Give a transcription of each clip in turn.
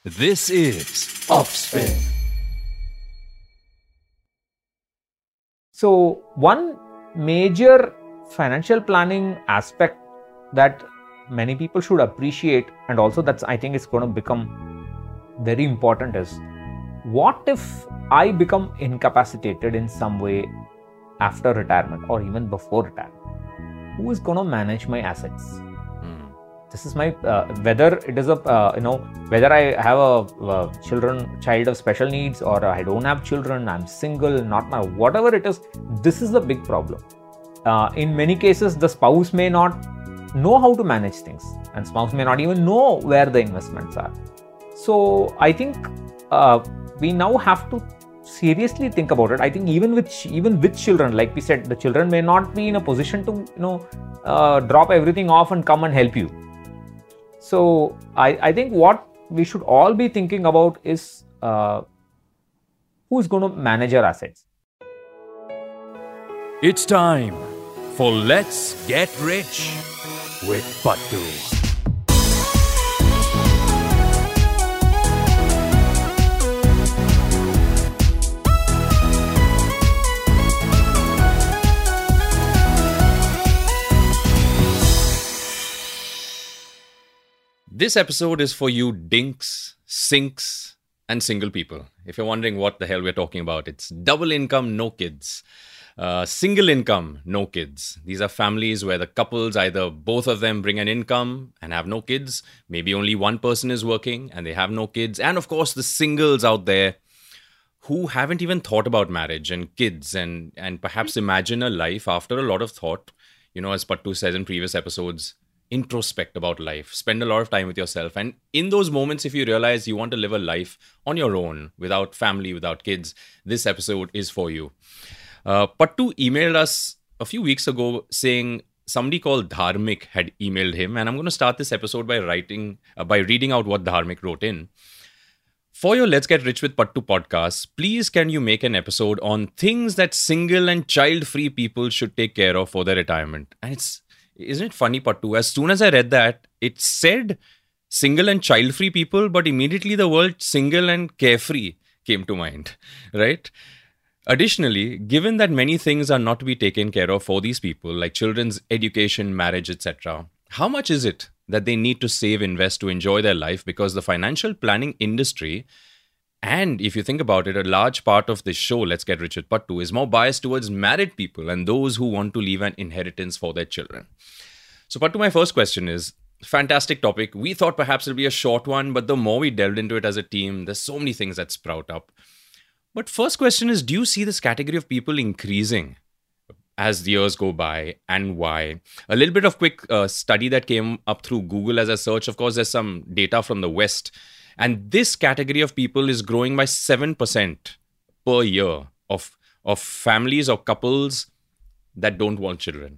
This is Upspin. So one major financial planning aspect that many people should appreciate, and also that's I think it's going to become very important, is what if I become incapacitated in some way after retirement or even before retirement? Who is going to manage my assets? This is my whether it is a whether I have a child of special needs or I don't have children, I'm single, not my whatever it is. This is the big problem. In many cases, the spouse may not know how to manage things, and spouse may not even know where the investments are. So I think we now have to seriously think about it. I think even with children, like we said, the children may not be in a position to drop everything off and come and help you. So I think what we should all be thinking about is who's going to manage our assets. It's time for Let's Get Rich with Pattu. This episode is for you dinks, sinks, and single people. If you're wondering what the hell we're talking about, it's double income, no kids. Single income, no kids. These are families where the couples, either both of them bring an income and have no kids. Maybe only one person is working and they have no kids. And of course, the singles out there who haven't even thought about marriage and kids and perhaps imagine a life after a lot of thought. You know, as Pattu says in previous episodes, introspect about life, spend a lot of time with yourself. And in those moments, if you realize you want to live a life on your own, without family, without kids, this episode is for you. Pattu emailed us a few weeks ago saying somebody called Dharmik had emailed him. And I'm going to start this episode by reading out what Dharmik wrote in. For your Let's Get Rich with Pattu podcast, please can you make an episode on things that single and child-free people should take care of for their retirement? And isn't it funny, Pattu? As soon as I read that, it said single and child-free people, but immediately the word single and carefree came to mind, right? Additionally, given that many things are not to be taken care of for these people, like children's education, marriage, etc., how much is it that they need to save, invest to enjoy their life? Because the financial planning industry, and if you think about it, a large part of this show, Let's Get Rich with Pattu, is more biased towards married people and those who want to leave an inheritance for their children. So Pattu, my first question is, fantastic topic. We thought perhaps it'll be a short one, but the more we delved into it as a team, there's so many things that sprout up. But first question is, do you see this category of people increasing as the years go by, and why? A little bit of quick study that came up through Google as a search. Of course, there's some data from the West. And this category of people is growing by 7% per year of families or couples that don't want children.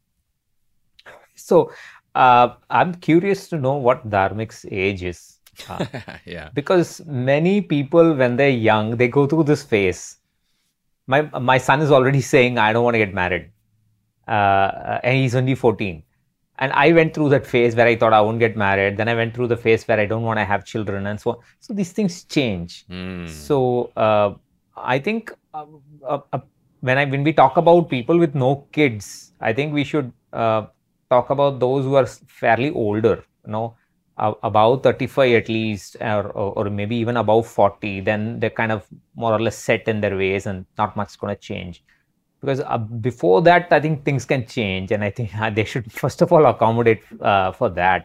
So I'm curious to know what Dharmik's age is. Yeah. Because many people, when they're young, they go through this phase. My son is already saying, I don't want to get married. And he's only 14. And I went through that phase where I thought I won't get married. Then I went through the phase where I don't want to have children and so on. So these things change. So I think when we talk about people with no kids, I think we should talk about those who are fairly older, about 35 at least, or maybe even above 40. Then they're kind of more or less set in their ways and not much is going to change. Because before that, I think things can change, and I think they should first of all accommodate for that.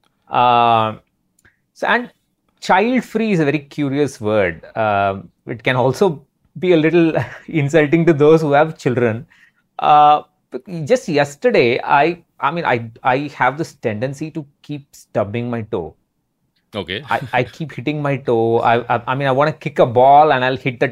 And child-free is a very curious word. It can also be a little insulting to those who have children. Just yesterday, I have this tendency to keep stubbing my toe. Okay. I keep hitting my toe. I want to kick a ball and I'll hit the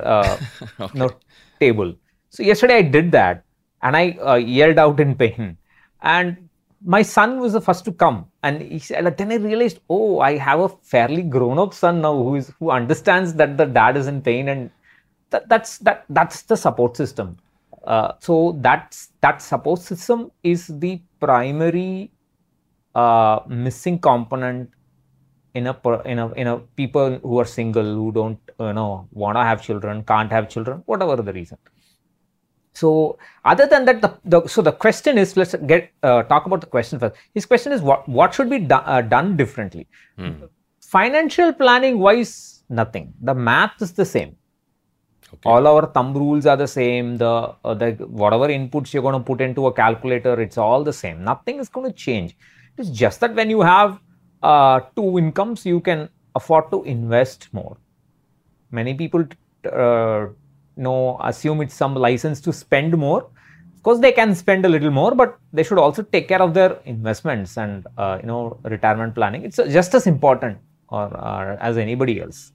table. So yesterday I did that and I yelled out in pain. And my son was the first to come. And he said, then I realized, I have a fairly grown-up son now who understands that the dad is in pain, and that's the support system. So that support system is the primary missing component in a people who are single, who don't want to have children, can't have children, whatever the reason. So other than that, the question is, let's talk about the question first. His question is what should be done differently. Financial planning wise, nothing. The math is the same. Okay. All our thumb rules are the same. The whatever inputs you're going to put into a calculator, it's all the same. Nothing is going to change. It's just that when you have two incomes, you can afford to invest more. Many people assume it's some license to spend more. Of course, they can spend a little more, but they should also take care of their investments and retirement planning. It's just as important or as anybody else.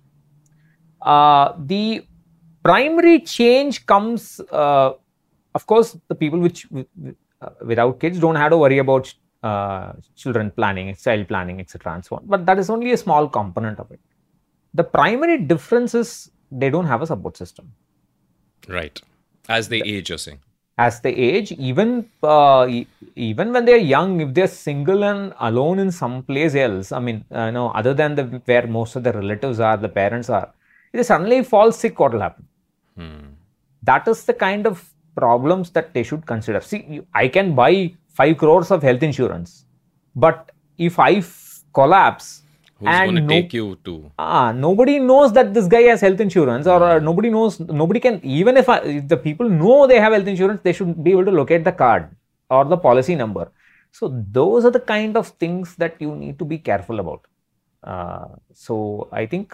The primary change comes, of course, the people without kids don't have to worry about children planning, child planning, etc. and so on. But that is only a small component of it. The primary difference is they don't have a support system. Right. As they age, you're saying. As they age, even when they're young, if they're single and alone in some place else, other than where most of the relatives are, the parents are, if they suddenly fall sick, what will happen? That is the kind of problems that they should consider. See, I can buy 5 crores of health insurance, but if I collapse, who's going to take you to? Nobody knows that this guy has health insurance, or nobody can, even if the people know they have health insurance, they should be able to locate the card or the policy number. So those are the kind of things that you need to be careful about. So I think,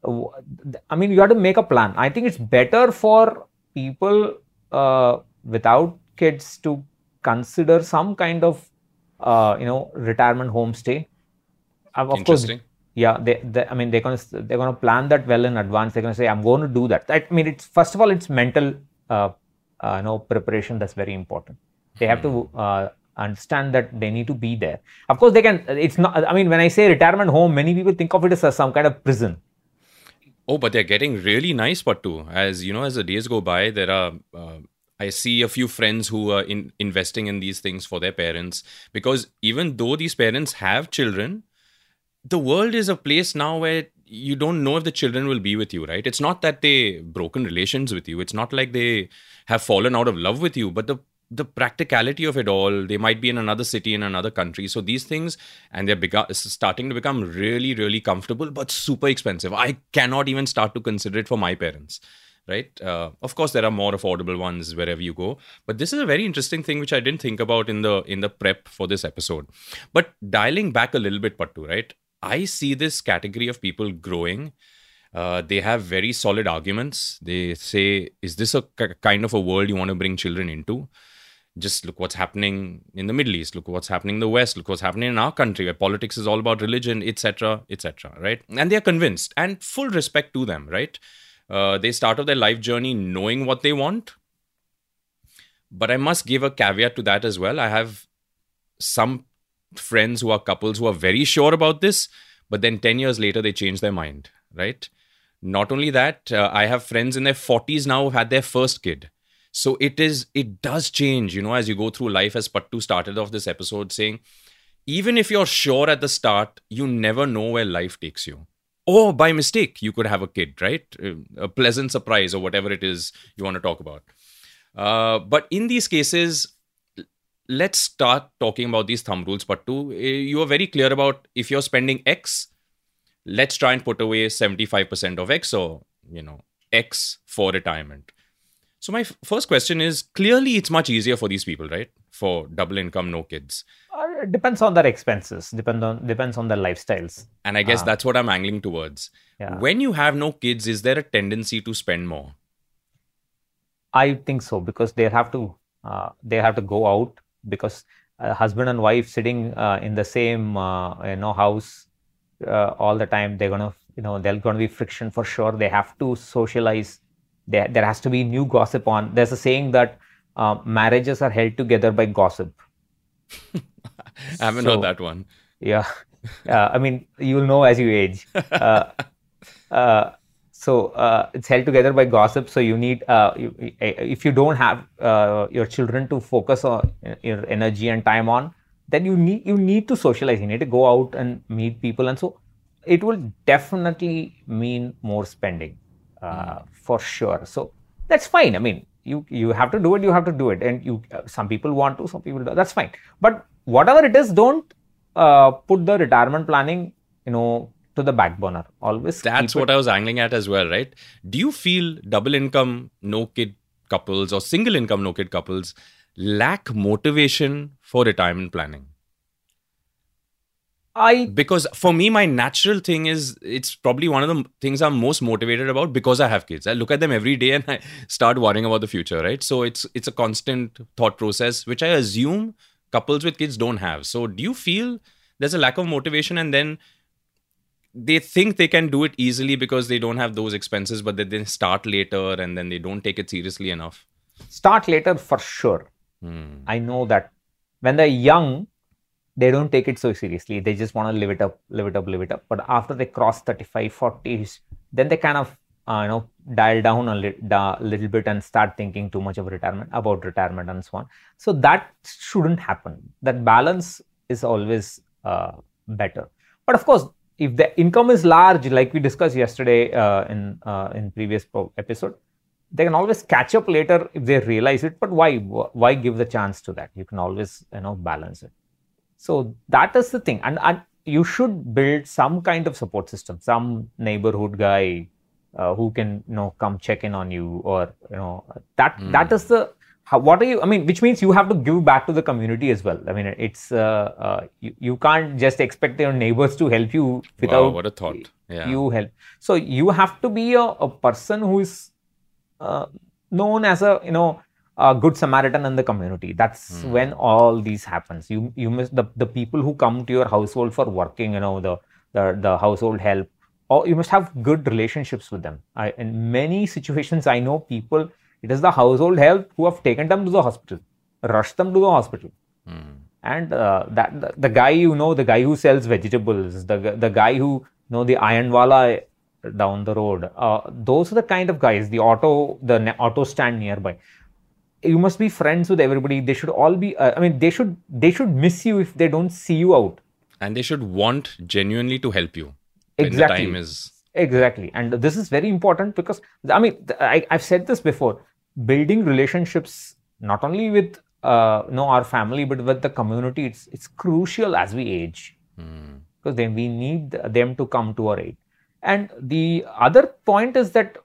you have to make a plan. I think it's better for people without kids to consider some kind of, retirement homestay. Of Interesting. Course, yeah, they're gonna plan that well in advance. They're gonna say, I'm going to do that. It's first of all, it's mental, preparation that's very important. They have to understand that they need to be there. Of course, they can. It's not. When I say retirement home, many people think of it as some kind of prison. Oh, but they're getting really nice, Pattu. As the days go by, there are. I see a few friends who are investing in these things for their parents, because even though these parents have children, the world is a place now where you don't know if the children will be with you, right? It's not that they broken relations with you. It's not like they have fallen out of love with you, but the practicality of it all, they might be in another city, in another country. So these things, and they're starting to become really, really comfortable, but super expensive. I cannot even start to consider it for my parents, right? Of course, there are more affordable ones wherever you go. But this is a very interesting thing, which I didn't think about in the prep for this episode. But dialing back a little bit, Pattu, right? I see this category of people growing. They have very solid arguments. They say, is this a kind of a world you want to bring children into? Just look what's happening in the Middle East. Look what's happening in the West. Look what's happening in our country, where politics is all about religion, etc., right? And they're convinced, and full respect to them, right? They start off their life journey knowing what they want. But I must give a caveat to that as well. I have some friends who are couples who are very sure about this, but then 10 years later, they change their mind, right? Not only that, I have friends in their 40s now who've had their first kid. So it does change, as you go through life, as Pattu started off this episode saying, even if you're sure at the start, you never know where life takes you. Or by mistake, you could have a kid, right? A pleasant surprise or whatever it is you want to talk about. But in these cases, let's start talking about these thumb rules, Pattu. You are very clear about if you're spending X, let's try and put away 75% of X, or, X for retirement. So my first question is, clearly it's much easier for these people, right? For double income, no kids. It depends on their expenses, depends on their lifestyles. And I guess that's what I'm angling towards. Yeah. When you have no kids, is there a tendency to spend more? I think so, because they have to go out, because husband and wife sitting in the same house all the time, there's going to be friction for sure. They have to socialize. There has to be new gossip on. There's a saying that marriages are held together by gossip. I haven't heard that one. Yeah. You'll know as you age. So it's held together by gossip. So you need, if you don't have your children to focus on your energy and time on, then you need to socialize. You need to go out and meet people. And so it will definitely mean more spending for sure. So that's fine. I mean, you have to do it. You have to do it, and some people want to, some people don't. That's fine. But whatever it is, don't put the retirement planning, to the back burner. Always. That's what I was angling at as well, right? Do you feel double income, no kid couples or single income, no kid couples lack motivation for retirement planning? Because for me, my natural thing is, it's probably one of the things I'm most motivated about because I have kids. I look at them every day and I start worrying about the future, right? So it's a constant thought process, which I assume couples with kids don't have. So do you feel there's a lack of motivation, and then they think they can do it easily because they don't have those expenses, but they then start later and then they don't take it seriously enough? Start later for sure. I know that when they're young, they don't take it so seriously. They just want to live it up. But after they cross 35, 40s, then they kind of, dial down a little bit and start thinking too much of about retirement and so on. So that shouldn't happen. That balance is always better. But of course, if the income is large, like we discussed yesterday in previous episode, they can always catch up later if they realize it. But why give the chance to that? You can always balance it. So that is the thing, and you should build some kind of support system, some neighborhood guy who can come check in on you, or that is the what are you? I mean, which means you have to give back to the community as well. I mean, it's you can't just expect your neighbors to help you without what a thought. Yeah. You help. So you have to be a person who is known as a good Samaritan in the community. That's when all these happens. You must the people who come to your household for working, the household help, or you must have good relationships with them. In many situations, I know people. It is the household help who have taken them to the hospital, rushed them to the hospital, and that the guy the guy who sells vegetables, the guy who the iron wala down the road. Those are the kind of guys. The auto stand nearby. You must be friends with everybody. They should all be. They should miss you if they don't see you out. And they should want genuinely to help you. Exactly. When the time is exactly, and this is very important because I've said this before. Building relationships not only with our family but with the community. It's crucial as we age because then we need them to come to our aid. And the other point is that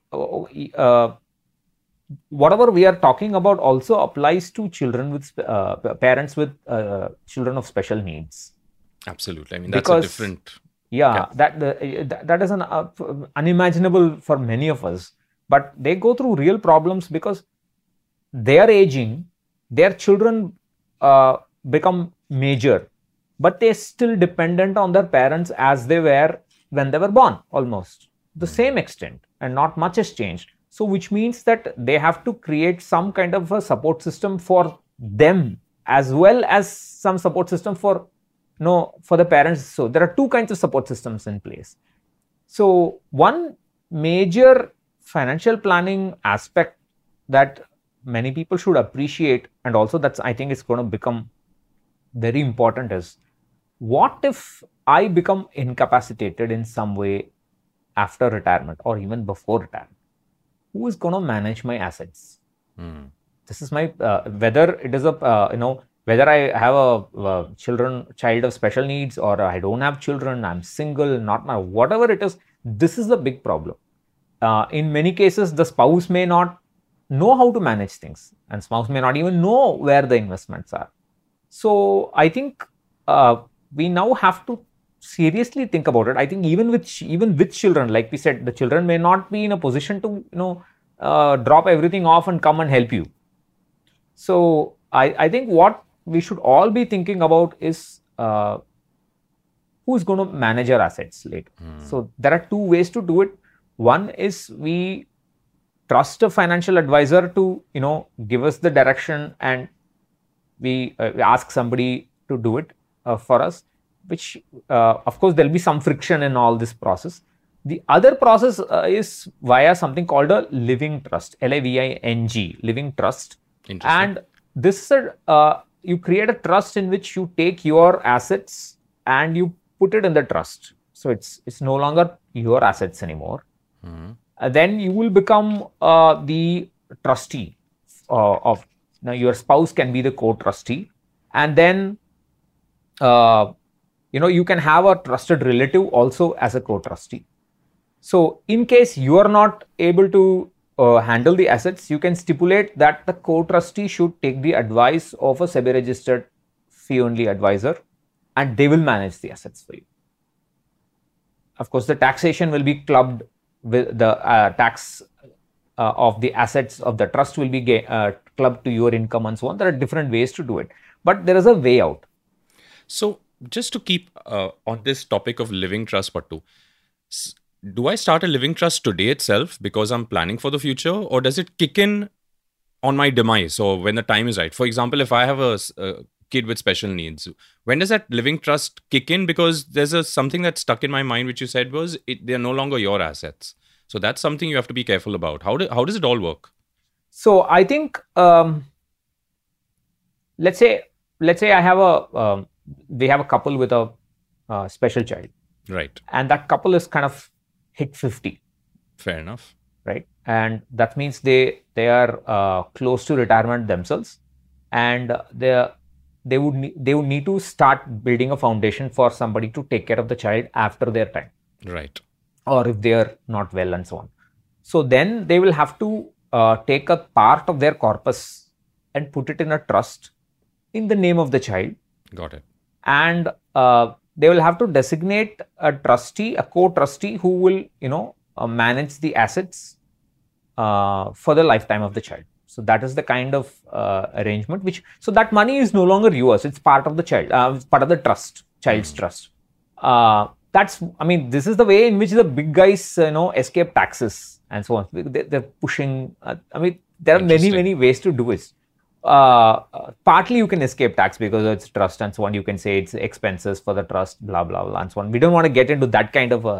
whatever we are talking about also applies to children with parents with children of special needs. Absolutely. I mean, that's a different. Yeah, that is an unimaginable for many of us. But they go through real problems because they are aging. Their children become major, but they're still dependent on their parents as they were when they were born, almost the same extent, and not much has changed. So which means that they have to create some kind of a support system for them as well as some support system for the parents. So there are two kinds of support systems in place. So one major financial planning aspect that many people should appreciate, and also I think it's going to become very important, is what if I become incapacitated in some way after retirement or even before retirement? Who is going to manage my assets? This is my whether it is whether I have a child of special needs or I don't have children, I'm single, whatever it is, this is the big problem. In many cases, the spouse may not know how to manage things, and spouse may not even know where the investments are. So I think we now have to seriously think about it. I think even with children, like we said, the children may not be in a position to drop everything off and come and help you. So I think what we should all be thinking about is who's going to manage our assets later. So there are two ways to do it. One is we trust a financial advisor to give us the direction, and we ask somebody to do it for us, which of course there'll be some friction in all this process. The other process is via something called a living trust, LIVING, living trust. And this is you create a trust in which you take your assets and you put it in the trust. So it's no longer your assets anymore. Hmm. Then you will become the trustee of, now your spouse can be the co-trustee, and then you can have a trusted relative also as a co-trustee. So in case you are not able to handle the assets, you can stipulate that the co-trustee should take the advice of a SEBI registered fee-only advisor, and they will manage the assets for you. Of course, the taxation will be clubbed with the tax of the assets of the trust will be clubbed to your income and so on. There are different ways to do it, but there is a way out. So just to keep on this topic of living trust, Pattu, do I start a living trust today itself because I'm planning for the future, or does it kick in on my demise or when the time is right? For example, if I have a kid with special needs, when does that living trust kick in? Because there's something that's stuck in my mind, which you said was they're no longer your assets. So that's something you have to be careful about. How does it all work? So I think let's say I have we have a couple with a special child, right? And that couple is kind of hit 50. Fair enough, right? And that means they are close to retirement themselves, and they would need to start building a foundation for somebody to take care of the child after their time, right? Or if they are not well and so on. So then they will have to take a part of their corpus and put it in a trust in the name of the child. Got it. And they will have to designate a trustee, a co-trustee, who will manage the assets for the lifetime of the child. So that is the kind of arrangement so that money is no longer yours. It's part of the child, it's part of the trust, child's trust. This is the way in which the big guys, escape taxes and so on. They're pushing, there are many ways to do it. Partly you can escape tax because it's trust and so on. You can say it's expenses for the trust, blah, blah, blah, and so on. We don't want to get into that kind of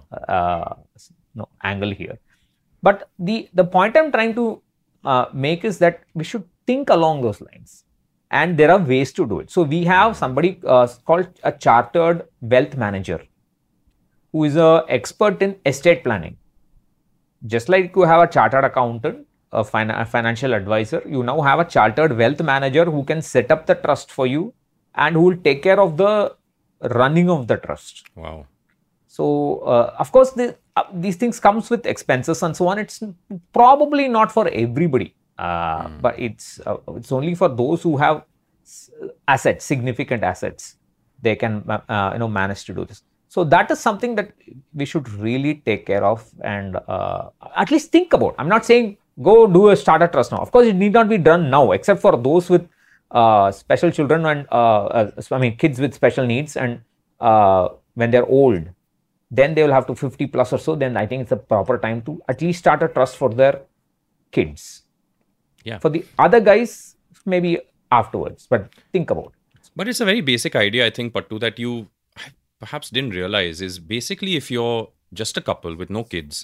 angle here. But the point I'm trying to make is that we should think along those lines. And there are ways to do it. So we have somebody called a chartered wealth manager, who is an expert in estate planning. Just like you have a chartered accountant, a financial advisor, you now have a chartered wealth manager who can set up the trust for you and who will take care of the running of the trust. Wow. So, of course, these things comes with expenses and so on. It's probably not for everybody, but it's only for those who have assets, significant assets. They can manage to do this. So that is something that we should really take care of and at least think about. I'm not saying go start a trust now. Of course, it need not be done now, except for those with special children and kids with special needs, and when they're old, then they will have to 50 plus or so. Then I think it's a proper time to at least start a trust for their kids. Yeah. For the other guys, maybe afterwards, but think about it. But it's a very basic idea, I think, Pattu, that you perhaps didn't realize is basically if you're just a couple with no kids,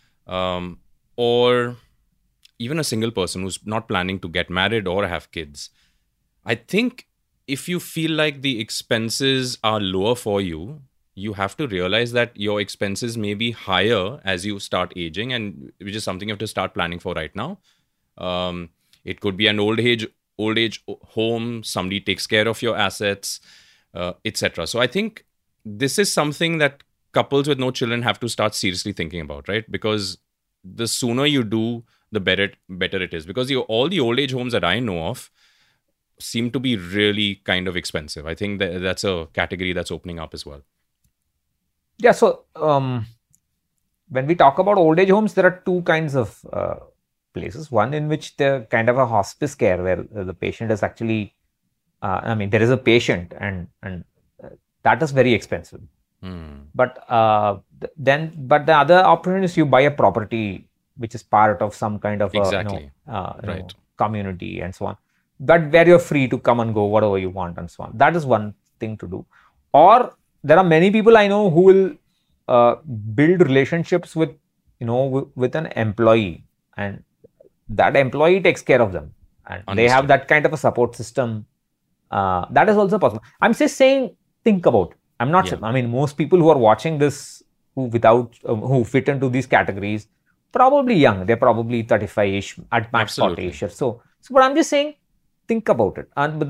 or even a single person who's not planning to get married or have kids, I think if you feel like the expenses are lower for you, you have to realize that your expenses may be higher as you start aging, and which is something you have to start planning for right now. It could be an old age home, somebody takes care of your assets, etc. So I think this is something that couples with no children have to start seriously thinking about, right? Because the sooner you do, the better it is. Because all the old age homes that I know of seem to be really kind of expensive. I think that's a category that's opening up as well. Yeah, so when we talk about old age homes, there are two kinds of places. One in which they're kind of a hospice care, where the patient is actually, there is a patient and that is very expensive. But the other option is you buy a property which is part of some kind of community and so on, but where you're free to come and go whatever you want and so on. That is one thing to do. Or there are many people I know who will build relationships with an employee, and that employee takes care of them, and they have that kind of a support system. That is also possible. I'm just saying, think about. I'm not. Yeah. I mean, most people who are watching this who fit into these categories, probably young. They're probably 35ish at max, Absolutely. 40ish. So but I'm just saying, think about it. And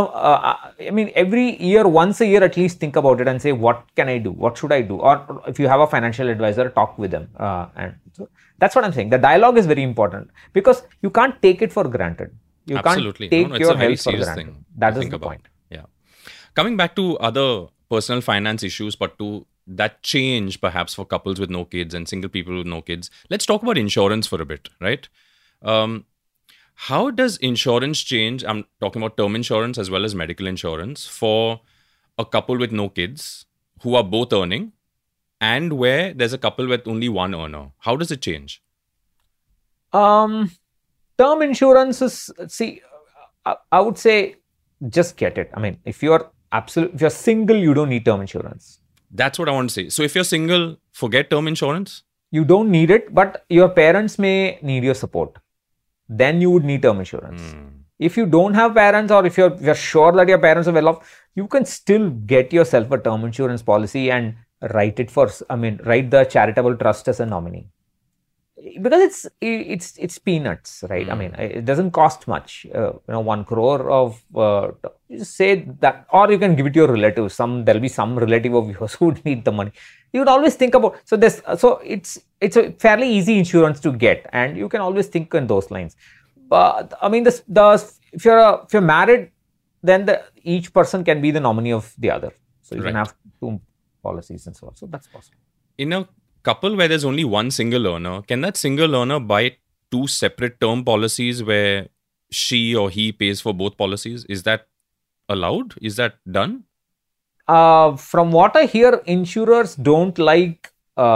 I mean, every year, once a year at least, think about it and say, what can I do? What should I do? Or if you have a financial advisor, talk with them. And so that's what I'm saying. The dialogue is very important because you can't take it for granted. You Absolutely. can't take it's your a very health for serious granted. thing That to is think the about. point. Yeah. Coming back to other personal finance issues, but to that change perhaps for couples with no kids and single people with no kids, let's talk about insurance for a bit, right? How does insurance change? I'm talking about term insurance as well as medical insurance for a couple with no kids who are both earning and where there's a couple with only one earner. How does it change? Term insurance is, I would say, just get it. I mean, if you're single, you don't need term insurance. That's what I want to say. So if you're single, forget term insurance. You don't need it, but your parents may need your support. Then you would need term insurance. If you don't have parents, or if you're sure that your parents are well off, you can still get yourself a term insurance policy and write the charitable trust as a nominee. Because it's peanuts, right? I mean, it doesn't cost much. 1 crore of just say that, or you can give it to your relatives. There'll be some relative of yours who would need the money. You would always think about it's a fairly easy insurance to get, and you can always think in those lines. But I mean, if you're married, then each person can be the nominee of the other. So you can have 2 policies and so on. So that's possible. In a couple where there's only one single earner, can that single earner buy 2 separate term policies where she or he pays for both policies? Is that allowed? Is that done? From what I hear, insurers don't like,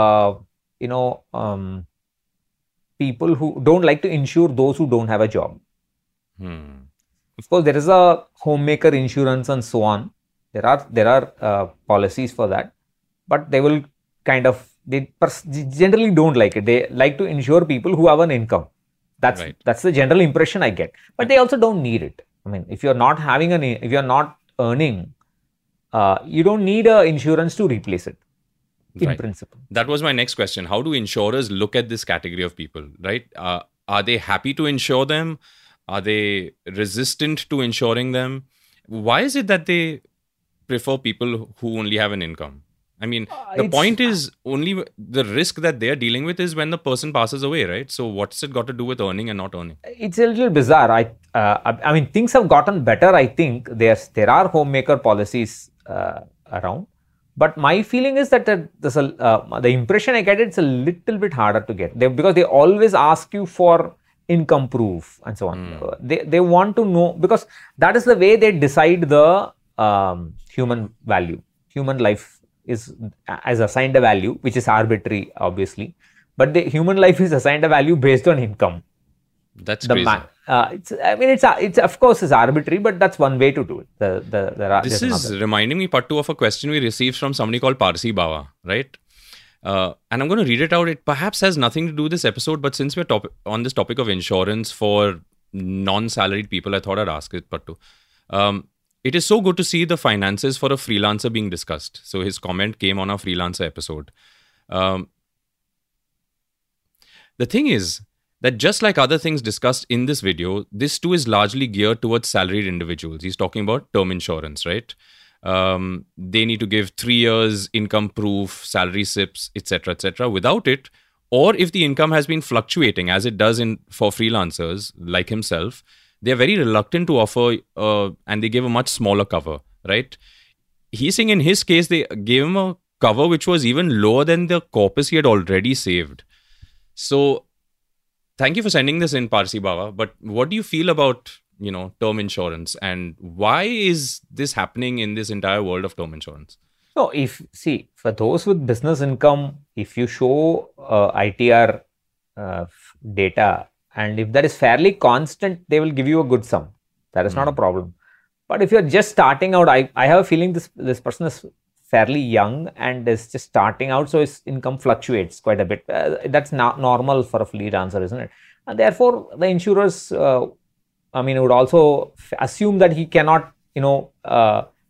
people who don't like to insure those who don't have a job. Of course, there is a homemaker insurance and so on. There are policies for that, but they will they generally don't like it. They like to insure people who have an income. That's the general impression I get. But they also don't need it. I mean, if you're not earning, you don't need insurance to replace it. In principle. That was my next question. How do insurers look at this category of people, right? Are they happy to insure them? Are they resistant to insuring them? Why is it that they prefer people who only have an income? I mean, the point is only the risk that they're dealing with is when the person passes away, right? So what's it got to do with earning and not earning? It's a little bizarre. I mean, things have gotten better. I think there are homemaker policies around. But my feeling is that the impression I get, it's a little bit harder to get because they always ask you for income proof and so on. They want to know, because that is the way they decide the human value. Human life is assigned a value, which is arbitrary, obviously. But the human life is assigned a value based on income. That's crazy. It's of course it's arbitrary, but that's one way to do it. This is reminding me, Pattu, of a question we received from somebody called Parsi Bawa, right? And I'm going to read it out. It perhaps has nothing to do with this episode, but since we're on this topic of insurance for non-salaried people, I thought I'd ask it, Pattu. It is so good to see the finances for a freelancer being discussed. So his comment came on our freelancer episode. The thing is that just like other things discussed in this video, this too is largely geared towards salaried individuals. He's talking about term insurance, right? They need to give 3 years income proof, salary slips, etc., etc. Without it, or if the income has been fluctuating as it does for freelancers like himself, they're very reluctant to offer and they give a much smaller cover, right? He's saying in his case, they gave him a cover which was even lower than the corpus he had already saved. So thank you for sending this in, Parsi Bawa. But what do you feel about, term insurance, and why is this happening in this entire world of term insurance? So, for those with business income, if you show ITR data, and if that is fairly constant, they will give you a good sum. That is not a problem. But if you're just starting out, I have a feeling this person is fairly young and is just starting out, so his income fluctuates quite a bit. That's not normal for a freelancer, isn't it? And therefore, the insurers, would also assume that he cannot,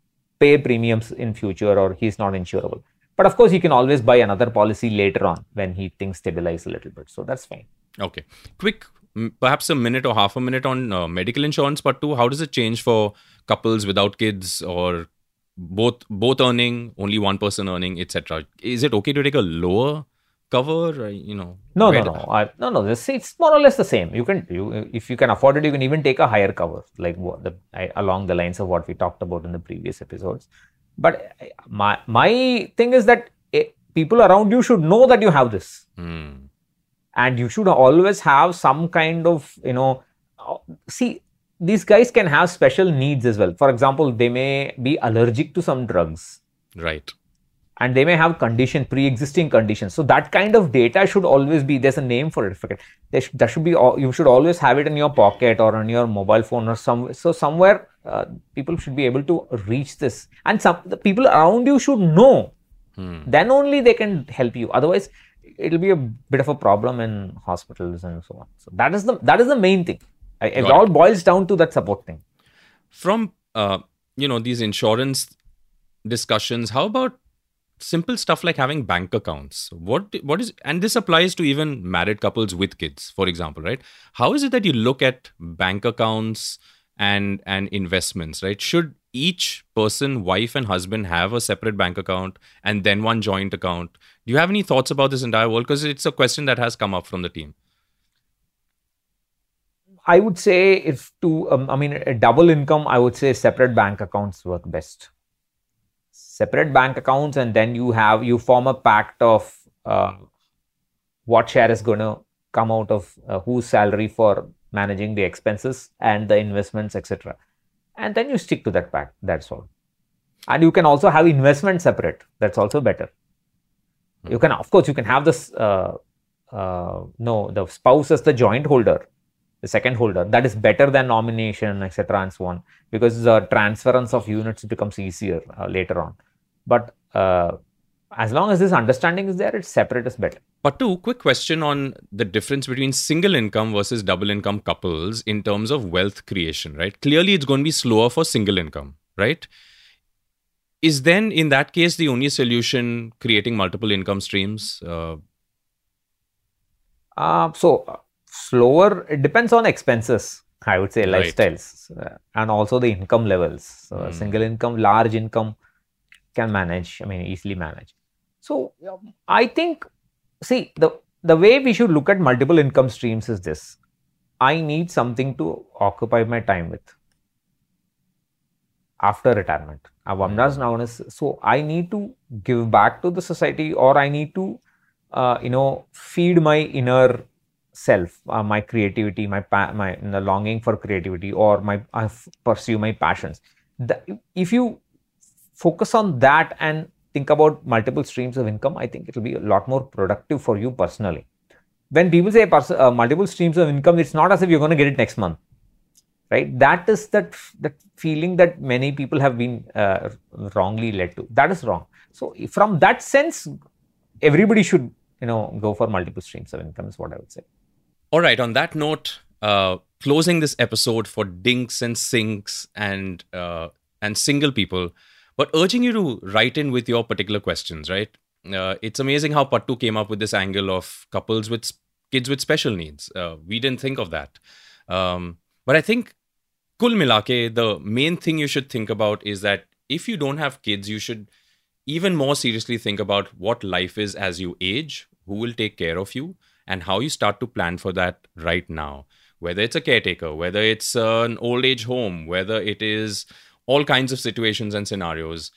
pay premiums in future, or he's not insurable. But of course, he can always buy another policy later on when he thinks stabilize a little bit. So that's fine. Okay. Quick, perhaps a minute or half a minute on medical insurance, Pattu. How does it change for couples without kids, or both earning, only one person earning, etc.? Is it okay to take a lower cover? No. It's more or less the same. If you can afford it, you can even take a higher cover, like along the lines of what we talked about in the previous episodes. But my thing is that people around you should know that you have this. And you should always have some kind of, see, these guys can have special needs as well. For example, they may be allergic to some drugs. Right. And they may have pre-existing conditions. So that kind of data should always be, there's a name for it. That should be, you should always have it in your pocket or on your mobile phone or somewhere people should be able to reach this. And the people around you should know. Then only they can help you. Otherwise, it'll be a bit of a problem in hospitals and so on. So that is the main thing. It all boils down to that support thing. From these insurance discussions, how about simple stuff like having bank accounts? What is, and this applies to even married couples with kids, for example, right? How is it that you look at bank accounts and investments, right? Should each person, wife and husband, have a separate bank account and then one joint account? Do you have any thoughts about this entire world? Because it's a question that has come up from the team. I would say a double income, I would say separate bank accounts work best. Separate bank accounts, and then you form a pact of what share is going to come out of whose salary for managing the expenses and the investments, etc. And then you stick to that pact. That's all. And you can also have investment separate. That's also better. You can, of course, have this. The spouse as the joint holder, the second holder. That is better than nomination, etc. and so on, because the transference of units becomes easier later on. But as long as this understanding is there, it's separate is better. Pattu, quick question on the difference between single income versus double income couples in terms of wealth creation, right? Clearly, it's going to be slower for single income, right? Is then, in that case, the only solution creating multiple income streams? Slower, it depends on expenses, I would say, lifestyles, and also the income levels. So single income, large income can easily manage. So I think, see, the way we should look at multiple income streams is this. I need something to occupy my time with after retirement. So I need to give back to the society, or I need to, feed my inner self, my creativity, my longing for creativity, or pursue my passions. If you focus on that and think about multiple streams of income, I think it will be a lot more productive for you personally. When people say multiple streams of income, it's not as if you're going to get it next month, right? That is that feeling that many people have been wrongly led to. That is wrong. So from that sense, everybody should go for multiple streams of income is what I would say. All right. On that note, closing this episode for dinks and sinks and single people, but urging you to write in with your particular questions, right? It's amazing how Pattu came up with this angle of couples with kids with special needs. We didn't think of that. But I think, kul milake, the main thing you should think about is that if you don't have kids, you should even more seriously think about what life is as you age, who will take care of you, and how you start to plan for that right now. Whether it's a caretaker, whether it's an old age home, whether it is all kinds of situations and scenarios.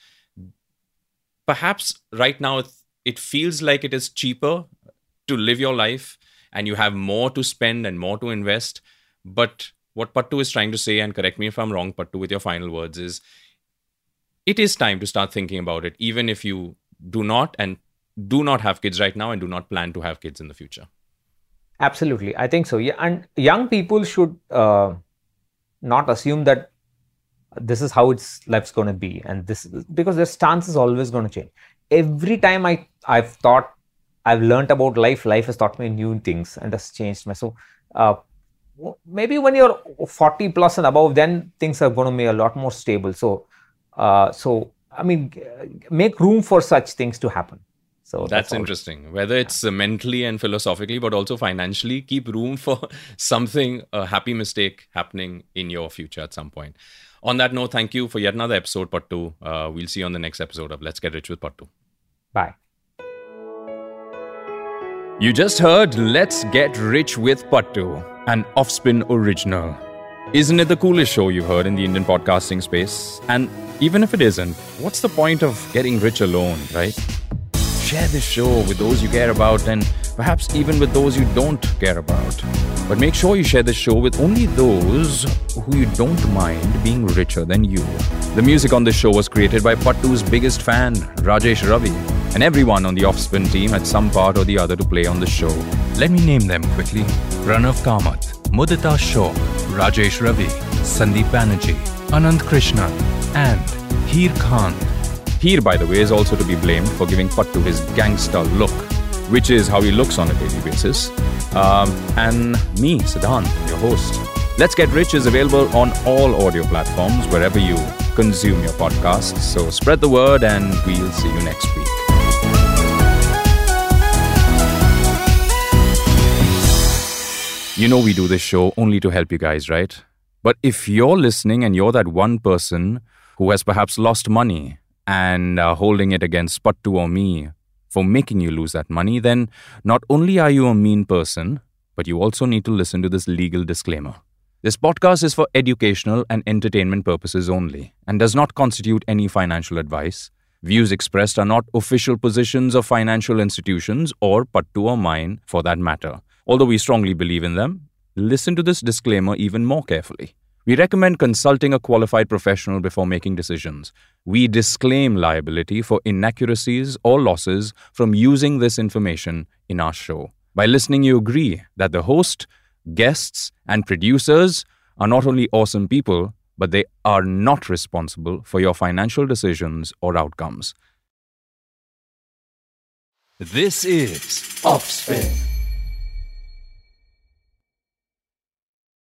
Perhaps right now it feels like it is cheaper to live your life and you have more to spend and more to invest. But what Pattu is trying to say, and correct me if I'm wrong, Pattu, with your final words, is it is time to start thinking about it, even if you do not have kids right now and do not plan to have kids in the future. Absolutely. I think so. Yeah. And young people should not assume that this is how life's going to be, and this because their stance is always going to change. Every time I've learned about life has taught me new things and has changed me. So maybe when you're 40 plus and above, then things are going to be a lot more stable. So make room for such things to happen. So that's interesting. Whether it's mentally and philosophically, but also financially, keep room for something, a happy mistake happening in your future at some point. On that note, thank you for yet another episode, Pattu. We'll see you on the next episode of Let's Get Rich with Pattu. Bye. You just heard Let's Get Rich with Pattu, an Offspin original. Isn't it the coolest show you've heard in the Indian podcasting space? And even if it isn't, what's the point of getting rich alone, right? Share this show with those you care about and perhaps even with those you don't care about. But make sure you share this show with only those who you don't mind being richer than you. The music on this show was created by Pattu's biggest fan, Rajesh Ravi, and everyone on the Offspin team had some part or the other to play on the show. Let me name them quickly. Pranav Kamath, Mudita Shaw, Rajesh Ravi, Sandeep Banerjee, Anand Krishnan, and Heer Khan. Heer, by the way, is also to be blamed for giving Pattu his gangster look, which is how he looks on a daily basis. And me, Siddhant, your host. Let's Get Rich is available on all audio platforms wherever you consume your podcasts. So spread the word and we'll see you next week. You know we do this show only to help you guys, right? But if you're listening and you're that one person who has perhaps lost money and holding it against Pattu or me for making you lose that money, then not only are you a mean person, but you also need to listen to this legal disclaimer. This podcast is for educational and entertainment purposes only and does not constitute any financial advice. Views expressed are not official positions of financial institutions or Pattu or mine for that matter. Although we strongly believe in them, listen to this disclaimer even more carefully. We recommend consulting a qualified professional before making decisions. We disclaim liability for inaccuracies or losses from using this information in our show. By listening, you agree that the host, guests, and producers are not only awesome people, but they are not responsible for your financial decisions or outcomes. This is Offspin.